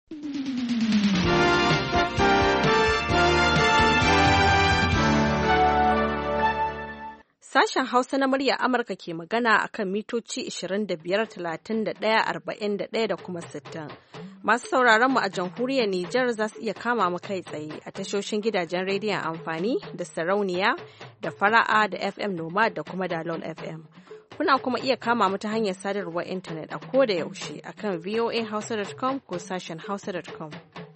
Sashen Hausa na murya Amurka ke magana akan mitoci 25, 31, 41 da kuma 60. Masu sauraron mu a jamhuriyar Nijar za su iya kama mu kai tsaye a tashoshin gidajen rediyon amfani da sarauniya da fara'a da FM Nomad da kuma Dalol FM. Kuna kuma iya kama mu ta hanyar sadarwar intanet a koda yaushe akan voahausa.com ko sashen hausa.com.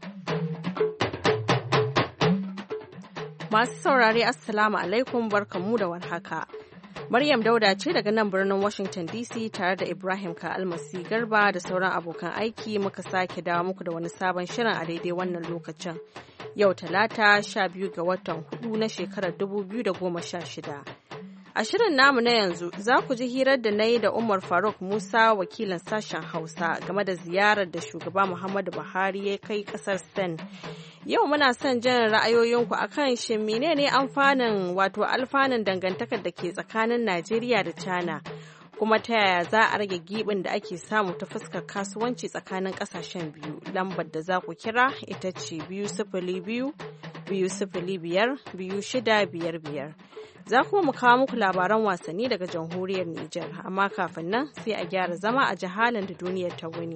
Masu saurare Assalamu alaikum barkanmu da warhaka. Maryam Dauda ce daga nan birnin Washington DC tare da Ibrahim Ka'almasi Garba da sauran abokan aiki muka sake dawo muku da wani sabon shirin a daidai wannan lokacin. Yau Talata 12 ga watan 4 na shekarar 2016. A shirin namu na yanzu za ku ji hirar da na yi da Umar Faruk Musa wakilin sashen Hausa game da ziyarar da shugaba Muhammadu Buhari ya kai kasar Spain. Yau muna son jin ra'ayoyinku akan shin menene alfanun dangantakar da ke tsakanin Najeriya da China, kuma ta yaya za a rage gibin da ake samu ta fuskar kasuwanci tsakanin kasashen biyu. Lambar da za ku kira ita ce 202-205-2655. Za kuma mu kawo muku labaran wasanni daga jamhuriyar Nijar, amma kafin nan sai a gyara zama a jihalin da duniyar ta wuni.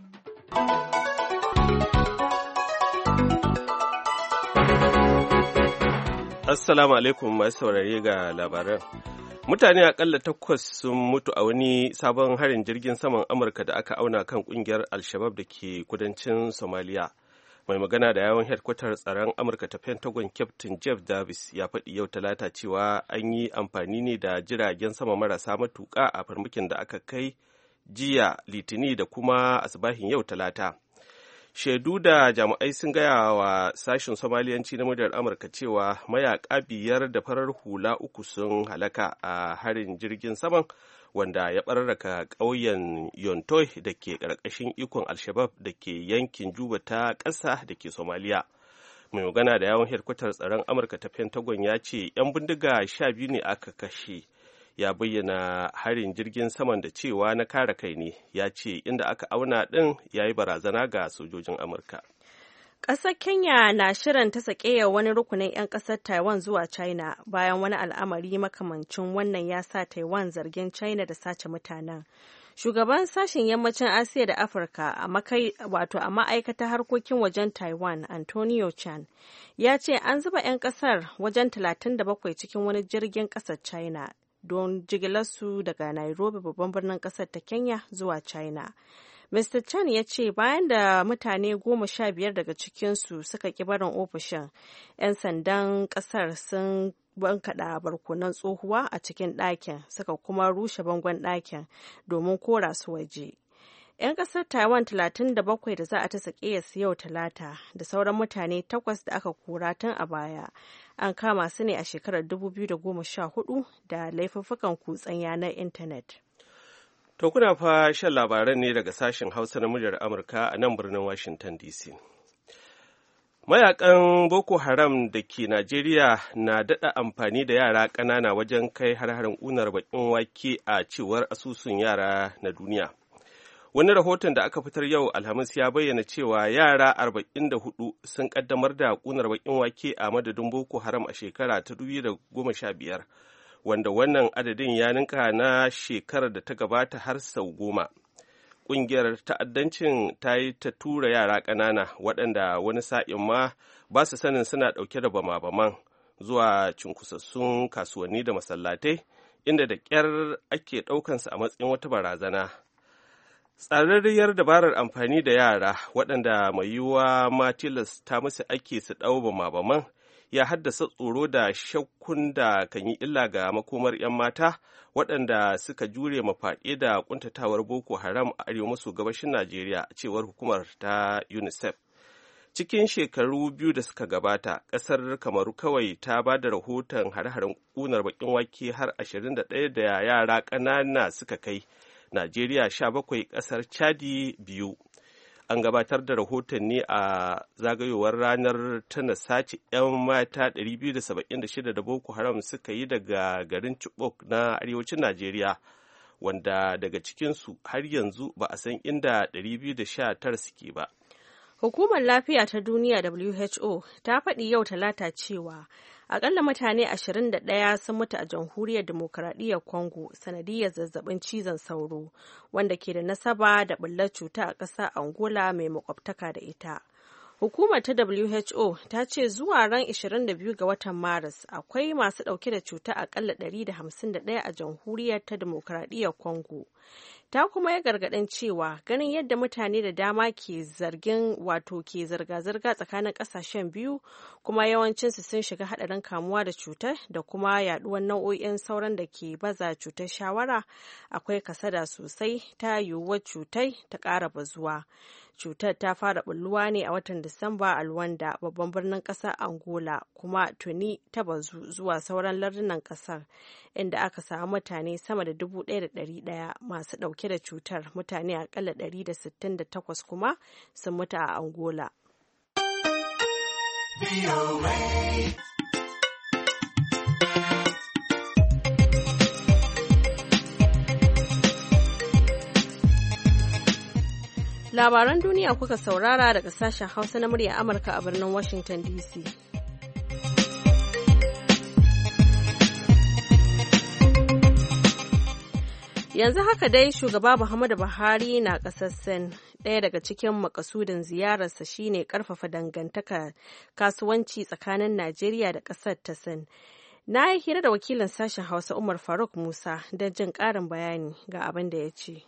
Assalamu alaikum masu saurare ga labaran. Mutane akalla 8 sun mutu a wani sabon harin jirgin saman Amurka da aka auna kan kungiyar Al-Shabaab da ke kudancin Somalia. Mai magana da yawon hedkwatar tsaron Amurka ta Pentagon Captain Jeff Davis ya faɗi yau Talata cewa an yi amfani ne da jiragen sama marasa matuƙa a farmakin da aka kai jiya Litini da kuma asibahin yau Talata. Shaidu da jami'ai sun gaya wa sashen Somaliyanci na muryar Amurka cewa mayaƙa 5 da farar hula 3 sun halaka a harin jirgin saman wanda ya ɓararraka ƙauyen Yontoi da ke ƙarƙashin ikon Al-Shabaab da ke yankin Juba ta ƙasa da ke Somaliya. Mai magana da yawon hedkwatar tsaron Amurka ta Pentagon ya ce 'yan bindiga 12 ne aka kashe. Ya bayyana harin jirgin saman da cewa na kare kai ne, ya ce inda aka auna ɗin ya yi barazana ga sojojin Amurka. Ƙasar Kenya na shirin ta sake wani rukunin 'yan ƙasar Taiwan zuwa China bayan wani al'amari makamancin wannan ya sa Taiwan zargin China da sace mutanen. Shugaban sashen yammacin Asiya da Afirka a ma'aikatar harkokin wajen Taiwan, Antonio Chan, ya ce an zuba 'yan ƙasar wajen 37 cikin wani jirgin ƙasar China don jigilarsu daga Nairobi babban birnin ƙasar ta Kenya zuwa China. Mr. Chan ya ce bayan da mutane 15 daga cikinsu suka ƙi barin ofishin, 'yan sandan ƙasar sun bankaɗa barkonan tsohuwa a cikin ɗakin suka kuma rushe bangon ɗakin domin kora su waje. 'Yan ƙasar Taiwan 37 da za a ta sake su yau Talata da sauran mutane 8 da aka kora tun a baya. An kama su ne a shekarar 2014 da laifuffukan kutsen yanar intanet. To kuna fa shan labaran ne daga sashen Hausa na muryar Amurka a nan birnin Washington DC. Mayakan Boko Haram da ke Najeriya na daɗa amfani da yara ƙanana wajen kai har-harin ƙunar baƙin wake a cewar asusun yara na duniya. Wani rahoton da aka fitar yau Alhamis ya bayyana cewa yara 44 sun ƙaddamar da ƙunar baƙin wake a madadin Boko Haram a shekara ta 2015. Wanda wannan adadin ya ninka na shekarar da ta gabata har sau 10. Ƙungiyar ta'addancin ta yi ta tura yara ƙanana waɗanda wani sa'in ma ba su sanin suna ɗauke da bama-baman zuwa cunkusassun kasuwanni da masallatai inda da ƙyar ake ɗaukansu a matsayin wata barazana. Tsararriyar dabarar amfani da yara waɗanda mai yiwuwa ma tilasta musu ake su ɗau bama-baman ya haddasa tsoro da shakkun da kan yi illa ga makomar 'yan mata waɗanda suka jure mafaɗe da ƙuntatawar Boko Haram a arewa maso gabashin Najeriya, cewar hukumar ta UNICEF. Cikin shekaru 2 da suka gabata, ƙasar Kamaru kawai ta ba da rahoton hare-haren ƙunar baƙin wake har 21 da yara ƙanana suka kai, Najeriya 17, ƙasar Chadi 2. An gabatar da rahoton ne a zagayowar ranar tana sace 'yan mata 276 da Boko Haram suka yi daga garin Chibok na arewacin Najeriya, wanda daga cikinsu har yanzu ba a san inda 219 suke ba. Hukumar Lafiya ta Duniya WHO ta faɗi yau Talata cewa akalla mutane 21 sun mutu a Jamhuriyar Dimokuraɗiyyar Congo sanadiyar zazzabin cizon sauro, wanda ke da nasaba da ɓullar cuta a ƙasar Angola mai makwabtaka da ita. Hukumar ta WHO ta ce zuwa ran 22 ga watan Maris akwai masu ɗauke da cuta akalla 151 a Jamhuriyar ta Dimokuraɗiyyar Congo. Ta kuma ya gargaɗin cewa ganin yadda mutane da dama ke zirga-zirga tsakanin ƙasashen biyu kuma yawancinsu sun shiga haɗarin kamuwa da cutar da kuma yaɗuwar nau'o'in sauran da ke baza cutar shawara, akwai kasada sosai ta yiwuwar cutar ta ƙara bazuwa. Cutar ta fara bulluwa ne a watan Disamba a Luanda, babban birnin ƙasar Angola, kuma tuni ta bazu zuwa sauran lardunan ƙasar, inda aka samu mutane sama da 1,100 masu ɗauke da cutar, mutane akalla 168 kuma sun mutu a Angola. Labaran duniya kuka saurara daga sashen Hausa na murya Amurka a birnin Washington DC. Yanzu haka dai shugaba Muhammadu Buhari na ƙasar Sin. Ɗaya daga cikin makasudin ziyararsa shine ƙarfafa dangantaka kasuwanci tsakanin Najeriya da ƙasar ta Sin. Na yi hira da wakilin sashen Hausa Umar Faruk Musa don jin ƙarin bayani ga abin da ya ce.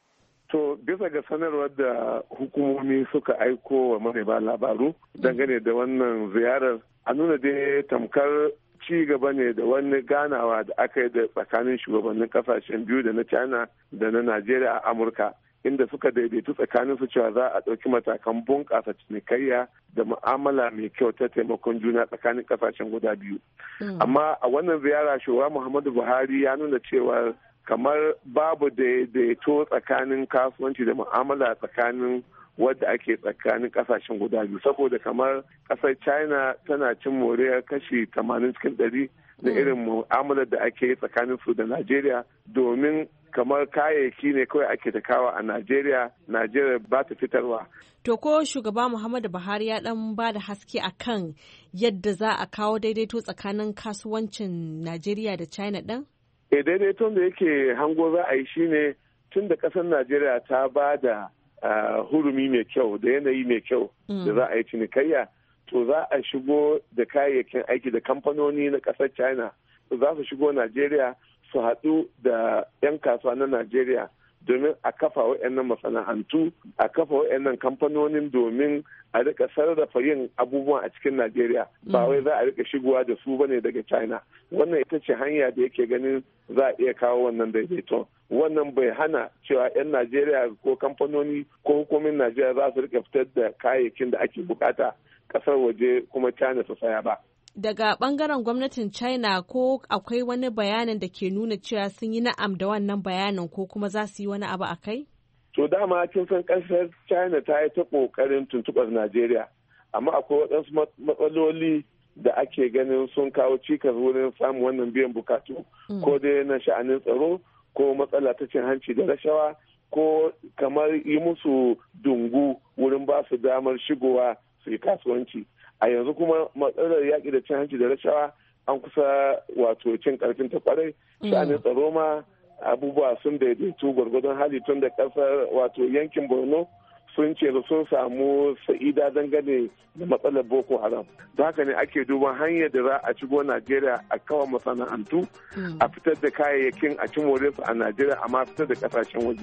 To bisa ga sanarwar da hukumomi suka aiko wa manema labaru dangane da wannan ziyarar, a nuna dai tamkar ci gaba ne da wani ganawa da aka yi da tsakanin shugabannin kasashen biyu da na China da na Najeriya a Amurka, inda suka daidaitu tsakanin su cewa za a ɗauki matakan bunƙasa cinikayya da mu'amala mai kyau ta taimakon juna tsakanin kasashen guda biyu. Amma a wannan ziyara shugaba Muhammadu Buhari ya nuna cewa kamar babu daidaito tsakanin kasuwanci da mu'amala tsakanin wadda ake tsakanin kasashen guda biyu, saboda kamar kasar China tana cin moriyar kashi 80 cikin 100 na irin mu'amalar da ake yi tsakanin su da Najeriya, domin kamar kayayyaki ne kawai ake ta kawo a Najeriya ba ta fitarwa. To ko shugaba Muhammadu Buhari ya dan ba da haske akan yadda za a kawo daidaito tsakanin kasuwancin Najeriya da China din? Daidaiton da yake hango za a yi shine tun da ƙasar Najeriya ta ba da hurumi mai kyau da yanayi mai kyau da za a yi cinikayya, to za a shigo da kayayyakin aiki da kamfanoni na ƙasar China za su shigo Najeriya su haɗu da 'yan kasuwa na Najeriya domin a kafa wa'annan masana'antu, a kafa wa'annan kamfanonin domin a rika sarrafa yin abubuwan a cikin Najeriya, ba wai za a rika shigowa da su bane daga China. Wannan ita ce hanya da yake ganin za a iya kawo wannan daidaito. Wannan bai hana cewa 'yan Najeriya ko kamfanoni ko hukumin Najeriya za su rika fitar da kayayyakin da ake bukata kasar waje kuma China su saya ba. Daga bangaren gwamnatin China ko akwai wani bayanin da ke nuna cewa sun yi na'am da wannan bayanin ko kuma za su yi wani abu a kai? To dama kin san kasar China ta yi ta kokarin tuntuɓar Najeriya, amma akwai waɗansu matsaloli da ake ganin sun kawo cikas wurin samun wannan biyan bukatu, ko dai na sha'anin tsaro ko matsala ta cin hanci da rashawa ko kamar yi musu dungu wurin ba su damar shigowa su yi kasuwanci. A yanzu kuma matsalar yaƙi da cin hanci da rashawa an kusa wato cin ƙarfin ta kwarai, sha'anin tsaro ma abubuwa sun daidaitu gwargwadon hali tun da ƙasar wato yankin Borno sun ce sun samu sa'ida dangane da matsalar Boko Haram. Da haka ne ake duban hanyar da za a shigo Najeriya a kawo masana'antu, a fitar da kayayyakin a ci su a Najeriya amma fitar da ƙasashen waje.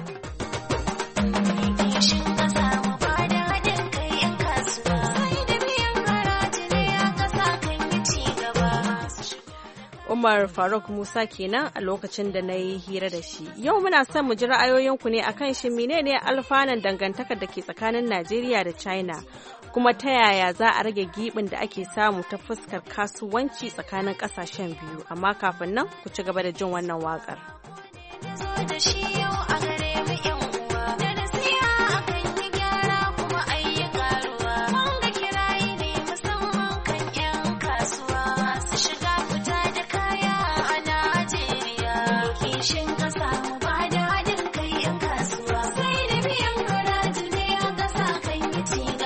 Umar Faruk Musa kenan a lokacin da na yi hira da shi. Yau muna son mu ji ra'ayoyinku ne akan shin menene alfanun dangantakar da ke tsakanin Najeriya da China, kuma ta yaya za a rage gibin da ake samu ta fuskar kasuwanci tsakanin ƙasashen biyu. Amma kafin nan ku ci gaba da jin wannan waƙar. Sai da biyan haraji ne a ƙasa kan yi ci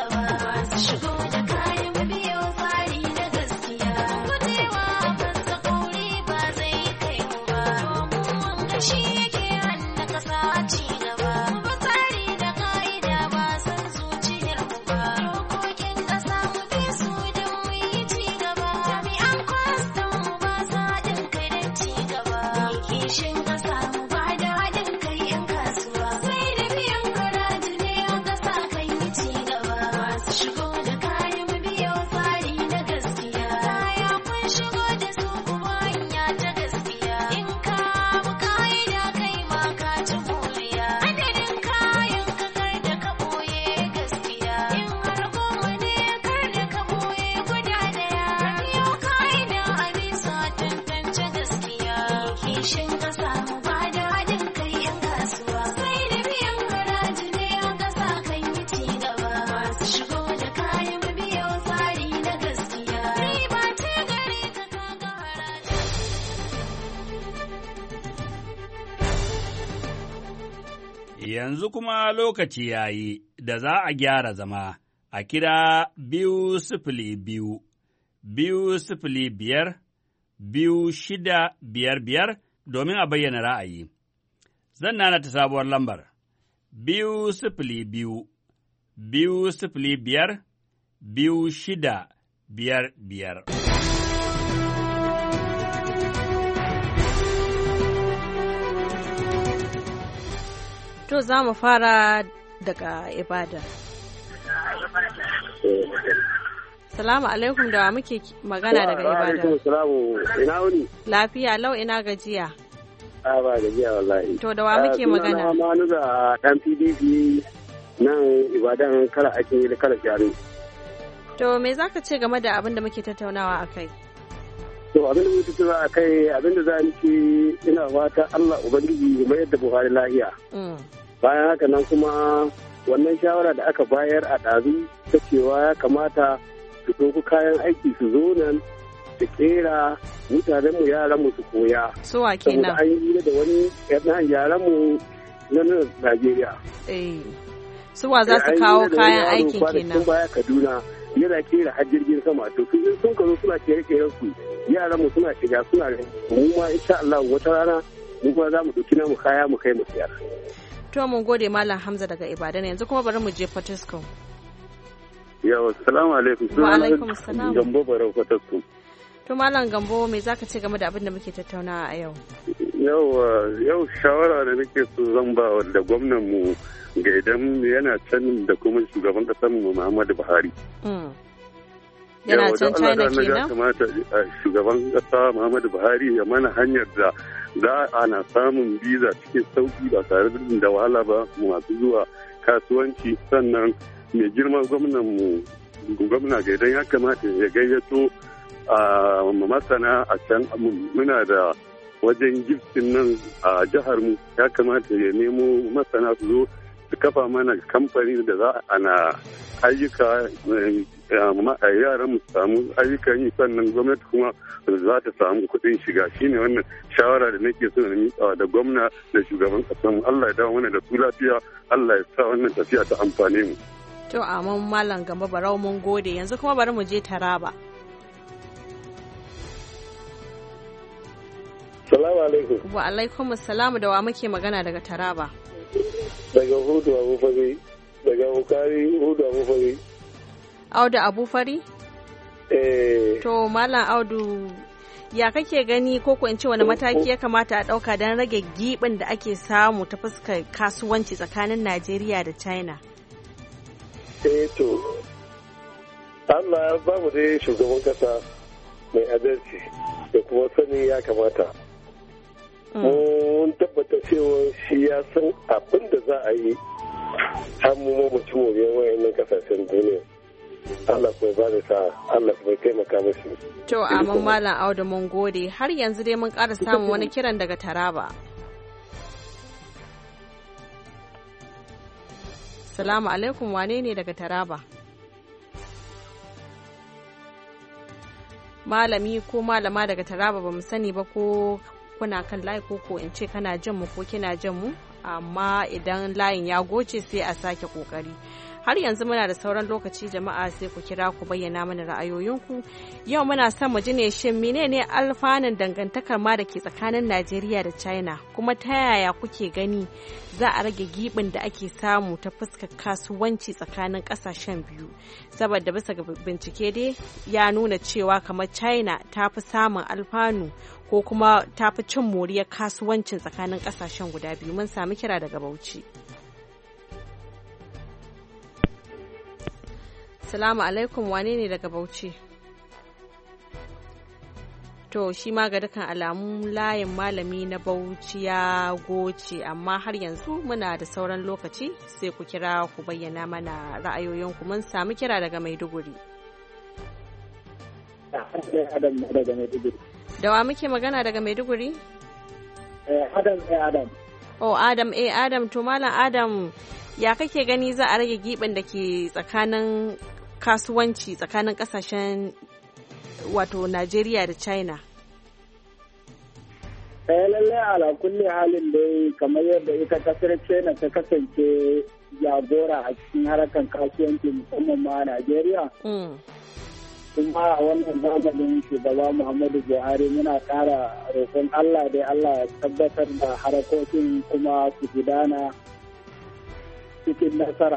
Yanzu kuma lokaci ya yi da za a gyara zama a kira 202, 205, 2655 domin a bayyana ra'ayi. Zan nana ta sabuwar lambar 202, 205, 2655. To za mu fara daga Ibadan. Salamu alaikum, da muke magana daga Ibadan. Salamu, ina wuni? Lafiya lau, ina gajiya. Ba gajiya wallahi. To da wa muke magana? Sunana Manu da ɗan PDP nan Ibadan kala ake yi da kala jari. To me za ka ce game da abin da muke tattaunawa a kai? To abin da muke tattaunawa a kai, abin da za ni ce ina fata Allah Ubangiji mai yadda Buhari lahiya. Bayan haka nan kuma wannan shawara da aka bayar a ɗazu ta cewa ya kamata su ɗauki kayan aiki su zo nan su kera mutanenmu yaranmu su koya. Suwa kenan? Saboda an yi da wani yaranmu na Najeriya. Suwa za su kawo kayan aikin kenan? Sun baya Kaduna yana kera har jirgin sama, to sun ka zo suna kere-keren su yaranmu suna shiga suna mu ma insha Allah wata rana mu ma za mu ɗauki namu kaya mu kai mu siyar. To mun gode Malam Hamza daga Ibadan, yanzu kuma bari mu je Fortescue. Yawa, assalamu alaikum. Wa alaikum assalam. Gambo Barau Fortescue. To Malam Gambo, me zaka ce game da abin da muke tattaunawa a yau? Yau shawara da nake so zan ba da gwamnan mu ga idan yana can da kuma shugaban kasar mu Muhammadu Buhari. Yana can China kenan? Ya kamata shugaban kasa Muhammadu Buhari ya mana hanyar da za ana samun biza cikin sauki ba tare da wahala ba masu zuwa kasuwanci. Sannan mai girma gwamna ga idan ya kamata ya gayyato a masana a can. Muna da wajen giftin nan a jihar mu, ya kamata ya nemo masana su zo su kafa mana kamfani da za ana ayyuka yaran mu samu ayyukan yi, sannan gwamnati kuma za ta samu kuɗin shiga. Shine wannan shawara da nake so na miƙa da gwamna da shugaban ƙasar mu. Allah ya dawo mana da su lafiya, Allah ya sa wannan tafiya ta amfane mu. To amin Malam Gamba Barau, mun gode. Yanzu kuma bari mu je Taraba. Salamu alaikum. Wa alaikum assalamu, da wa muke magana daga Taraba? Daga Hudu Abufari. Daga Bukari Hudu Abufari. Audu Abufari? To Malam Audu, ya kake gani ko in ce wani mataki ya kamata a ɗauka don rage giɓin da ake samu ta fuskar kasuwanci tsakanin Najeriya da China? To, Allah ya ba mu dai shugaban kasa mai adalci da kuma sani ya kamata. Mun tabbata cewa shi ya san abin da za a yi har mu mutum moriyar wayannan kasashen duniya. Allah kuma ba da sa, Allah kuma taimaka musu. To amin Malam Audu, mun gode. Har yanzu dai mun ƙara samun wani kiran daga Taraba. Salamu alaikum, wane ne daga Taraba? Malami ko malama daga Taraba, ba mu sani ba ko kuna kan layi ko in ce kana jin mu ko kina jin mu, amma idan layin ya goce sai a sake kokari. Har yanzu muna da sauran lokaci jama'a, sai ku kira ku bayyana mana ra'ayoyinku. Yau muna son mu ji ne shin menene alfanun dangantakar ma da ke tsakanin Najeriya da China, kuma ta yaya kuke gani za a rage gibin da ake samu ta fuskar kasuwanci tsakanin kasashen biyu, saboda bisa ga bincike dai ya nuna cewa kamar China ta fi samun alfanu ko kuma ta fi cin moriyar kasuwancin tsakanin kasashen guda biyu. Mun sami kira daga Bauchi. Salamu alaikum, wane ne daga Bauchi? To shi ma ga dukkan alamu layin malami na Bauchi ya goce, amma har yanzu muna da sauran lokaci sai ku kira ku bayyana mana ra'ayoyinku. Mun sami kira daga Maiduguri. Da wa muke magana daga Maiduguri? Adam. Oh, Adam, to Malam Adam, ya kake gani za a rage giɓin da ke tsakanin kasuwanci tsakanin ƙasashen wato Najeriya da China? Lallai ala kulli halin dai kamar yadda ita kasar China ta kasance jagora a cikin harkar kasuwanci musamman ma a Najeriya. Kuma a wannan zamanin shugaba Muhammadu Buhari muna ƙara roƙon Allah dai Allah ya tabbatar da harakokin kuma su gudana cikin nasara.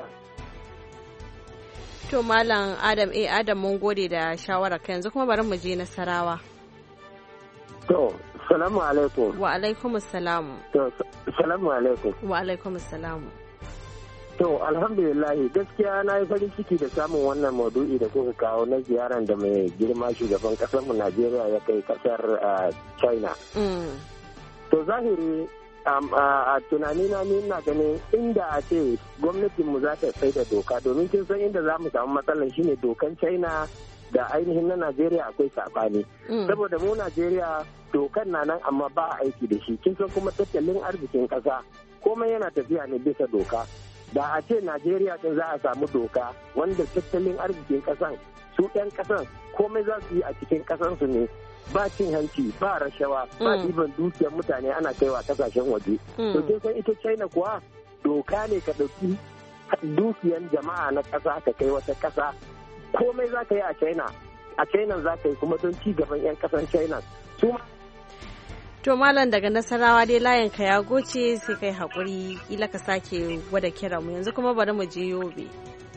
To Malam Adam mun gode da shawara ka, yanzu kuma bari mu je Nasarawa. To, salamu alaikum. Wa alaikum salamu. To, salamu alaikum. Wa alaikum salamu. To, alhamdulillah gaskiya na yi farin ciki da samun wannan maudu'i da kuka kawo na ziyaran da mai girma shugaban mu Najeriya ya kai kasar China. To, zahiri a tunanina ni ina ganin inda a ce gwamnatinmu za ta sai da doka, domin kin san inda za mu samu matsalar shine dokan China da ainihin na Najeriya akwai saɓani. Saboda mu Najeriya dokan na nan amma ba aiki da shi, kin san kuma tattalin arzikin ƙasa komai yana tafiya ne bisa doka. Da a ce Najeriya din za a samu doka wanda tattalin arzikin ƙasan su 'yan ƙasan komai za su yi a cikin ƙasansu ne, ba cin hanci ba rashawa ba ɗiban dukiyar mutane ana kaiwa kasashen waje. To kin san ita China kuwa doka ne ka ɗauki dukiyar jama'a na ƙasa ka kai wata ƙasa, komai za ka yi a China za ka yi kuma don ci gaban 'yan ƙasan China. To Malam daga Nasarawa dai layin ka ya goce, sai kai haƙuri kila ka sake gwada kira mu. Yanzu kuma bari mu je Yobe.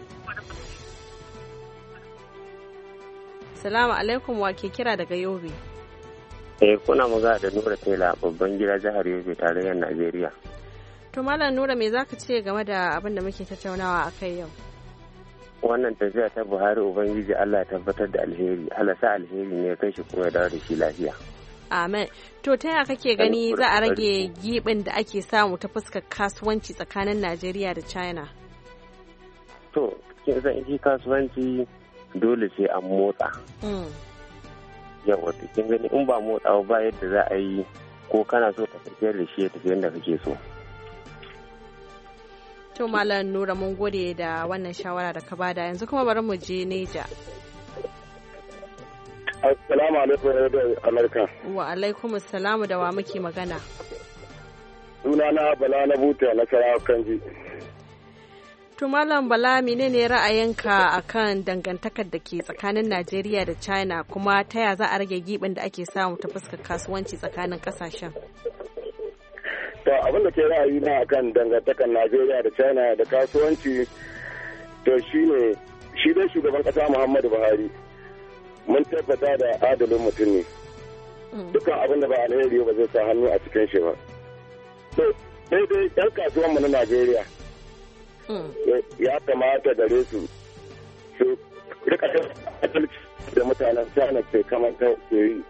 Salamu alaikum, wa ke kira daga Yobe? Kuna magana da Nura Tela, babban gida jihar Yobe, tarayyar Najeriya. To Malam Nura, me za ka ce game da abin da muke tattaunawa a kai yau? Wannan tafiya ta Buhari Ubangiji Allah ya tabbatar da alheri, Allah sa alheri ne ya kai shi kuma ya dawo da shi lafiya. Amen. To ta yaya kake gani za a rage gibin da ake samu ta fuskar kasuwanci tsakanin Najeriya da China? To, kin san shi kasuwanci dole sai an motsa. Yawa, kin gani in ba motsawa ba yadda za a yi ko kana so ka tafiyar da shi ya tafi yadda kake so. To Malam Nura mun gode da wannan shawara da ka bada, yanzu kuma bari mu je Neja. Assalamu alaikum da Amurka. Wa alaikum assalamu, da wa muke magana? Sunana Bala na Buta na Sarawa Kanji. To Malam Bala, menene ra'ayinka akan dangantakar da ke tsakanin Najeriya da China, kuma ta ya za a rage gibin da ake samu ta fuskar kasuwanci tsakanin kasashen? To abin da ke ra'ayi na akan dangantakar Najeriya da China da kasuwanci to shine shi dai shugaban kasa Muhammadu Buhari mun tabbata da adalin mutum ne. Dukkan abin da ba alheri ba zai sa hannu a cikin shi ba. To daidai ɗan kasuwanmu na Najeriya ya kamata gare su rika adalci da mutanen China ke kamar ta ke yi.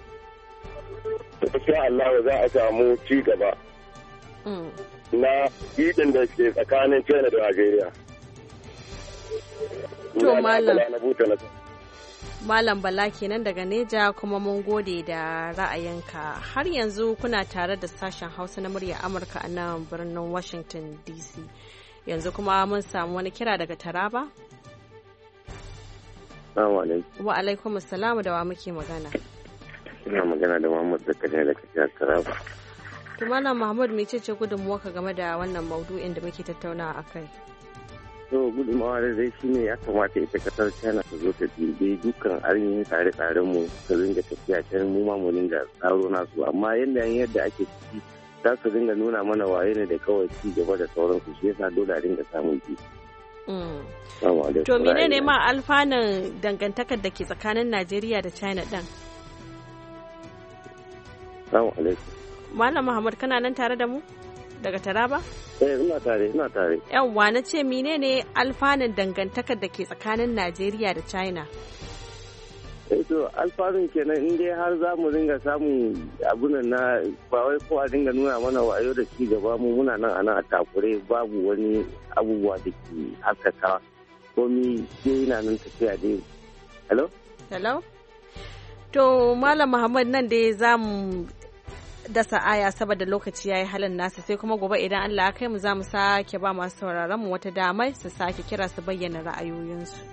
Insha Allah za a samu ci gaba na idin da ke tsakanin China da Najeriya. To Malam Bala kenan daga Neja, kuma mun gode da ra'ayinka. Har yanzu kuna tare da sashen Hausa na murya Amurka a nan birnin Washington DC. Yanzu kuma mun samu wani kira daga Taraba. Wa alaikum assalamu, da wa muke magana? Ina magana da Muhammad Zakariya daga jihar Taraba. To Malam Muhammad, mecece gudunmuwarka game da wannan maudu'in da muke tattaunawa akai? To gudunmawa da zai shine ya kamata ita kasar China ta zo ta dirbe dukkan ainihin tsare-tsaren mu ta dinga tafiya can mu ma mu dinga tsaro nasu, amma yadda ake ciki za su dinga nuna mana waye ne da kawai ci gaba da sauransu, shi yasa dole a dinga samun ci. To menene ma alfanun dangantakar da ke tsakanin Najeriya da China din? Assalamu alaikum. Malam Muhammad, kana nan tare da mu? daga Taraba? Ina tare. Yawwa, na ce menene alfanun dangantakar da ke tsakanin Najeriya da China? To alfanun kenan in dai har za mu dinga samun abunan na ba wai ko a dinga nuna mana wayo da ci gaba mu muna nan a takure babu wani abubuwa da ke haskaka komi ke yana nan tafiya dai. Hello? To Malam Muhammad nan dai za mu dasa aya saboda lokaci ya yi halin nasa sai kuma gobe idan Allah ya kai mu za mu sake ba masu sauraron mu wata damar su sake kira su bayyana ra'ayoyinsu.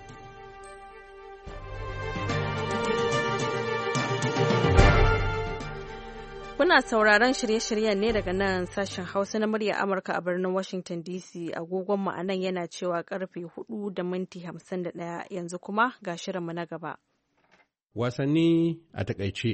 Kuna sauraron shirye-shiryen ne daga nan sashen Hausa na murya Amurka a birnin Washington DC. Agogon mu anan yana cewa karfe 4:51 yanzu kuma ga shirinmu na gaba. Wasanni a takaice.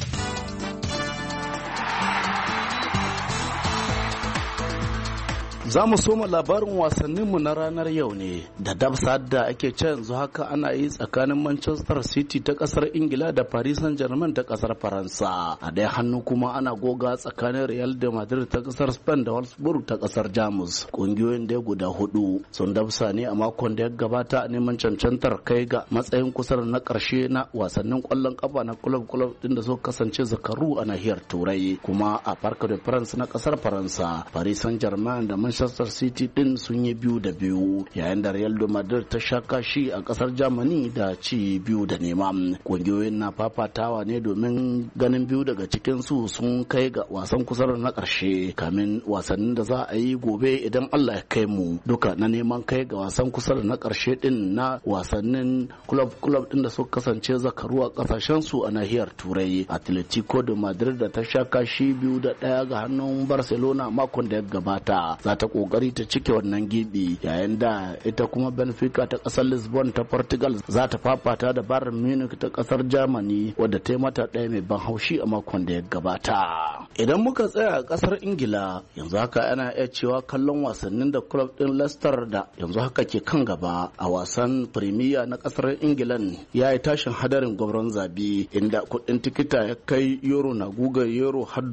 Za mu soma labarin wasanninmu na ranar yau ne da dabsa da ake ce yanzu haka ana yi tsakanin Manchester City ta kasar Ingila da Paris Saint-Germain ta kasar Faransa. A ɗaya hannu kuma ana goga tsakanin Real de Madrid ta kasar Spain da Wolfsburg ta kasar Jamus. Ƙungiyoyin da guda hudu sun dabsa ne a makon da ya gabata a neman cancantar kai ga matsayin kusa na ƙarshe na wasannin ƙwallon ƙafa na club din da suka kasance zakaru a nahiyar Turai. Kuma a Parc de France na kasar Faransa, Paris Saint-Germain da Manchester City din sun yi 2-2 yayin da Real de Madrid ta sha kashi a kasar Germany da ci 2-0. Kungiyoyin na fafatawa ne domin ganin biyu daga cikin su sun kai ga wasan kusa na karshe kamin wasannin da za a yi gobe idan Allah ya kai mu duka na neman kai ga wasan kusa na karshe din na wasannin club din da suka kasance zakaru a kasashen su a nahiyar Turai. Atletico de Madrid da ta sha kashi 2-1 ga hannun Barcelona makon da ya gabata za ta kokari ta cike wannan gibi yayin da ita kuma Benfica ta kasar Lisbon ta Portugal za ta fafata da Bayern Munich ta kasar Germany wadda ta yi mata ɗaya mai ban haushi a makon da ya gabata. Idan muka tsaya a kasar Ingila yanzu haka ana iya cewa kallon wasannin da club din Leicester da yanzu haka ke kan gaba a wasan Premier na kasar England ya yi tashin hadarin gwabron zabi inda kuɗin tikita ya kai euro na guga euro har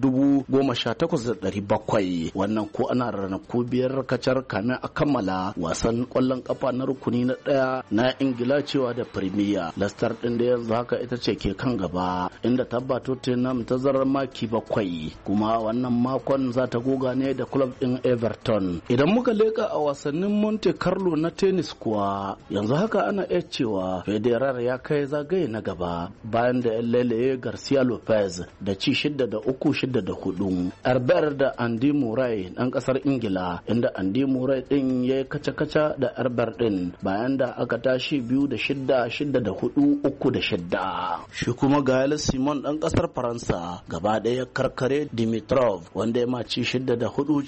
18,700 wannan ko ana ranaku biyar kacar kamin a kammala wasan kwallon kafa na rukuni na daya na Ingila cewa da Premier. Leicester din da yanzu haka ita ce ke kan gaba inda tabbato Tottenham ta zarar maki 7 kuma wannan makon za ta goga ne da club din Everton. Idan muka leka a wasannin Monte Carlo na tennis kuwa yanzu haka ana iya cewa Federer ya kai zagaye na gaba bayan da ya lelaye Garcia Lopez da ci 6-3 6-4. Herbert da Andy Murray dan kasar Ingila inda Andy Murray din ya yi kaca-kaca da Herbert din bayan da aka tashi 2-6 6-4 3-6. Shi kuma Gael Simon dan kasar Faransa gaba ɗaya karkare Dimitrov wanda ya maci 6-4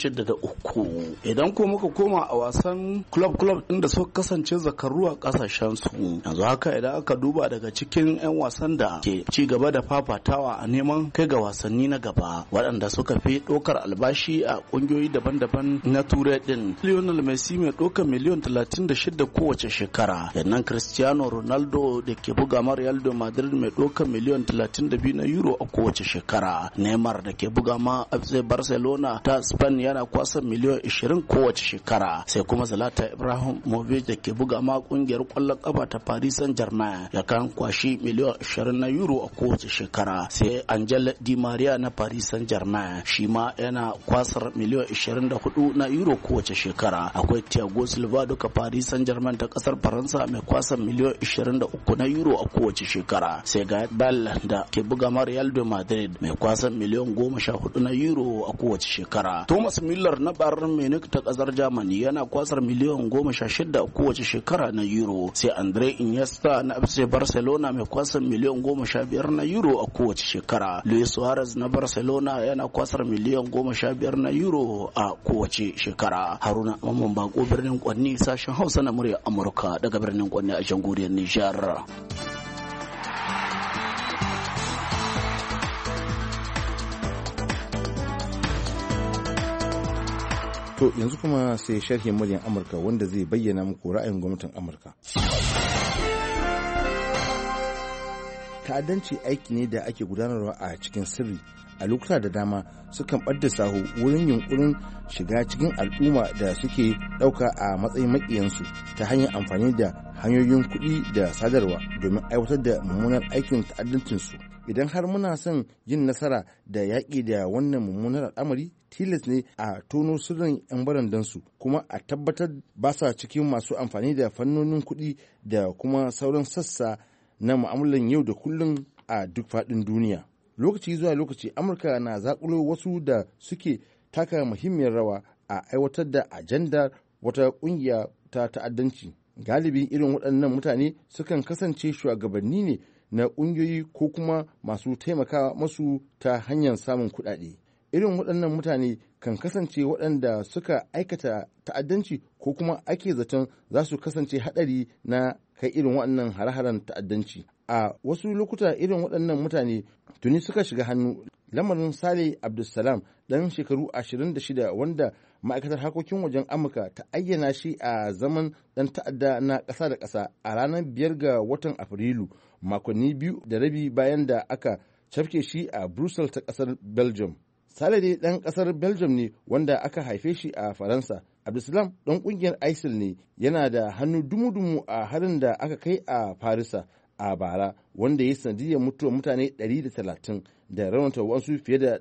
6-3. Idan ko muka koma a wasan club din da suka kasance zakaru a kasashen su yanzu haka idan aka duba daga cikin 'yan wasan da ke ci gaba da fafatawa a neman kai ga wasanni na gaba waɗanda suka fi ɗaukar albashi a ƙungiyoyi daban-daban na turai din. Lionel Messi mai ɗaukar miliyan 36 kowace shekara, yannan Cristiano Ronaldo da ke buga ma Real de Madrid mai ɗaukar miliyan 32 na euro a kowace shekara. Neymar da ke buga ma FC Barcelona ta Spain yana kwasa miliyan 20 kowace shekara. Sai kuma Zlatan Ibrahimovic da ke buga ma kungiyar ƙwallon ƙafa ta Paris Saint-Germain ya kan kwashi miliyan 20 na euro a kowace shekara. Sai Angel Di Maria na Paris Saint-Germain shi ma yana kwasar miliyan 24 na euro kowace shekara. Akwai Thiago Silva duka Paris Saint-Germain ta kasar Faransa mai kwasa miliyan 23 na euro a kowace shekara. Sai ga Bale da ke buga ma Real de Madrid mai kwasa miliyan 14 na euro a kowace shekara. Thomas Müller na Bayern Munich ta kasar Germany yana kwasar miliyan 16 a kowace shekara na euro. Sai Andre Iniesta na FC Barcelona mai kwasa miliyan 15 na euro a kowace shekara. Luis Suarez na Barcelona yana kwasar miliyan 15 na euro a kowace shekara. Haruna Mamman Bako, birnin Kwanni, sashen Hausa na murya Amurka daga birnin Kwanni a jamhuriyar Nijar. To yanzu kuma sai sharhin muryar Amurka wanda zai bayyana muku ra'ayin gwamnatin Amurka. Ta'addanci aiki ne da ake gudanarwa a cikin sirri a lokuta da dama sukan ɓadda sahu wurin yunkurin shiga cikin al'umma da suke ɗauka a matsayin maƙiyansu ta hanyar amfani da hanyoyin kuɗi da sadarwa domin aiwatar da mummunar aikin ta'addancinsu. Idan har muna son yin nasara da yaƙi da wannan mummunar al'amari, tilas ne a tono sirrin 'yan barandansu kuma a tabbatar ba sa cikin masu amfani da fannonin kuɗi da kuma sauran sassa na mu'amalan yau da kullum a duk faɗin duniya. Lokaci zuwa lokaci Amurka na zaƙulo wasu da suke taka muhimmiyar rawa a aiwatar da ajandar wata ƙungiya ta ta'addanci. Galibi irin waɗannan mutane sukan kasance shugabanni ne na ƙungiyoyi ko kuma masu taimaka masu ta hanyar samun kuɗaɗe. Irin waɗannan mutane kan kasance waɗanda suka aikata ta'addanci ko kuma ake zaton za su kasance haɗari na kai irin waɗannan hare-haren ta'addanci. A wasu lokuta irin waɗannan mutane tuni suka shiga hannu. Lamarin Saleh Abdulsalam ɗan shekaru 26 wanda ma'aikatar harkokin wajen Amurka ta ayyana shi a zaman ɗan ta'adda na ƙasa da ƙasa a ranar 5 ga watan Afrilu, makonni 2.5 bayan da aka cafke shi a Brussels ta ƙasar Belgium. Saleh dai ɗan ƙasar Belgium ne wanda aka haife shi a Faransa. Abdulsalam ɗan ƙungiyar ISIL ne, yana da hannu dumu-dumu a harin da aka kai a Farisa a bara wanda ya sanadiyar mutuwar mutane 130 da raunata wasu fiye da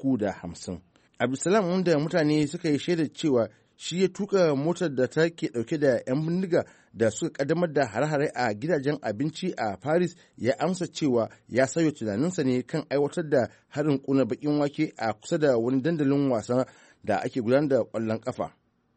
350. Abdulsalam, wanda mutane suka yi shaidar cewa shi ya tuka motar da ta ke dauke da 'yan bindiga da suka kaddamar da hare-hare a gidajen abinci a Paris, ya amsa cewa ya sauya tunaninsa ne kan aiwatar da harin kuna bakin wake a kusa da wani dandalin wasa da ake gudanar da kwallon kafa.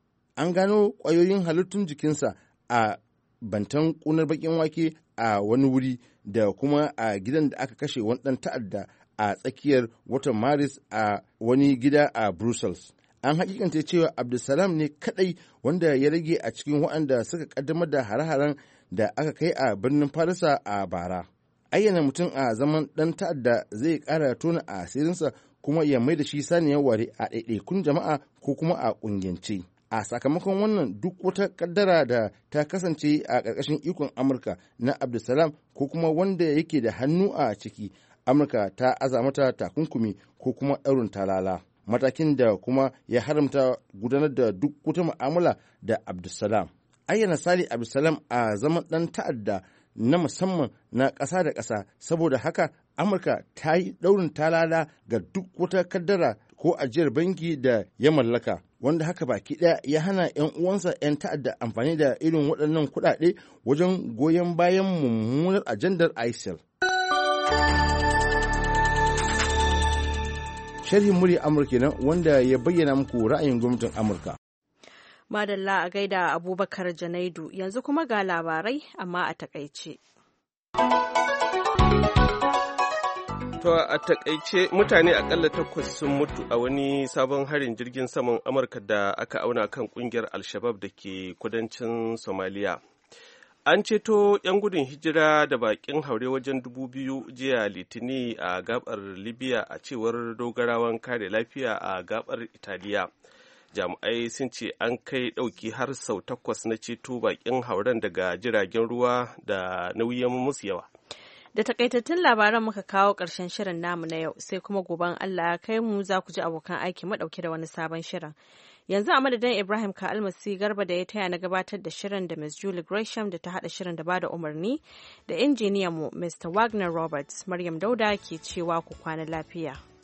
An gano kwayoyin halittun jikinsa a bantan kunar bakin wake a wani wuri da kuma a gidan da aka kashe wani ɗan ta'adda a tsakiyar watan Maris a wani gida a Brussels. An hakikanta cewa Abdulsalam ne kadai wanda ya rage a cikin waɗanda suka kaddamar da hare-haren da aka kai a birnin Farisa a bara. Ayyana mutum a zaman ɗan ta'adda zai ƙara tona a asirinsa kuma ya mai da shi saniyar ware a ɗaiɗaikun jama'a ko kuma a ƙungiyance. A sakamakon wannan, duk wata kaddara da ta kasance a ƙarƙashin ikon Amurka na Abdulsalam ko kuma wanda yake da hannu a ciki, Amurka ta aza mata takunkumi ko kuma ɗaurin talala, matakin da kuma ya haramta gudanar da duk wata mu'amala da Abdulsalam. Ayyana Saleh Abdulsalam a zaman ɗan ta'adda na musamman na ƙasa da ƙasa, saboda haka Amurka ta yi ɗaurin talala ga duk wata kaddara ko ajiyar banki da ya mallaka, wanda haka baki ɗaya ya hana 'yan uwansa 'yan ta'adda amfani da irin waɗannan kuɗaɗe wajen goyon bayan mummunar ajandar ISIL. Sharhin murya Amurka nan wanda ya bayyana muku ra'ayin gwamnatin Amurka. Madalla a gaida Abubakar Janaidu, yanzu kuma ga labarai amma a takaice. To a takaice mutane akalla 8 sun mutu a wani sabon harin jirgin saman Amurka da aka auna kan kungiyar Al-Shabaab da ke kudancin Somalia. An ceto 'yan gudun hijira da bakin haure wajen 2,000 jiya Litini a gabar Libya a cewar dogarawan kare lafiya a gabar Italiya. Jami'ai sun ce an kai ɗauki har sau 8 na ceto bakin hauren daga jiragen ruwa da nauyin musu yawa. Da takaitattun labaran muka kawo ƙarshen shirin namu na yau, sai kuma goben Allah ya kai mu za ku ji abokan aiki madauke da wani sabon shirin. Yanzu a madadin Ibrahim ka almasi Garba da ya taya na gabatar da shirin da Ms. Julie Gresham da ta haɗa shirin da bada umarni da injiniyan mu Mr. Wagner Roberts, Maryam Dauda ke cewa ku kwana lafiya.